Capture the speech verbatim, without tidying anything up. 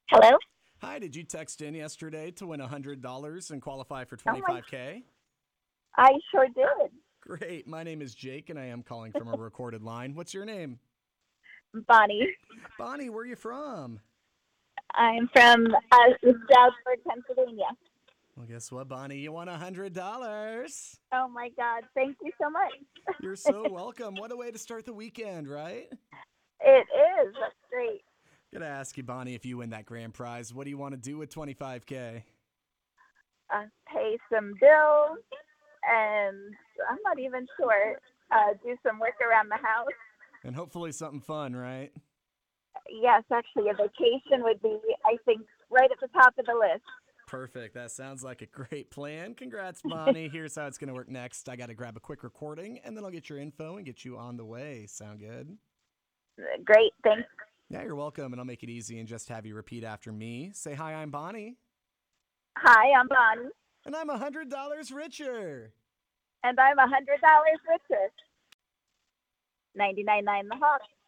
Hello? Hi, did you text in yesterday to win one hundred dollars and qualify for Oh my, twenty-five K? I sure did. Great. My name is Jake, and I am calling from a recorded line. What's your name? Bonnie. Bonnie, where are you from? I'm from uh, Stroudsburg, Pennsylvania. Well, guess what, Bonnie? You won one hundred dollars. Oh my God. Thank you so much. You're so welcome. What a way to start the weekend, right? It is. That's great. Gotta ask you, Bonnie, if you win that grand prize, what do you want to do with twenty-five K? Uh, pay some bills, and I'm not even sure. Uh, do some work around the house. And hopefully something fun, right? Yes, actually, a vacation would be, I think, right at the top of the list. Perfect. That sounds like a great plan. Congrats, Bonnie. Here's how it's going to work next. I got to grab a quick recording, and then I'll get your info and get you on the way. Sound good? Great. Thanks. Yeah, you're welcome, and I'll make it easy and just have you repeat after me. Say, hi, I'm Bonnie. Hi, I'm Bonnie, And I'm one hundred dollars richer. and I'm one hundred dollars richer. ninety-nine point nine The Hawk.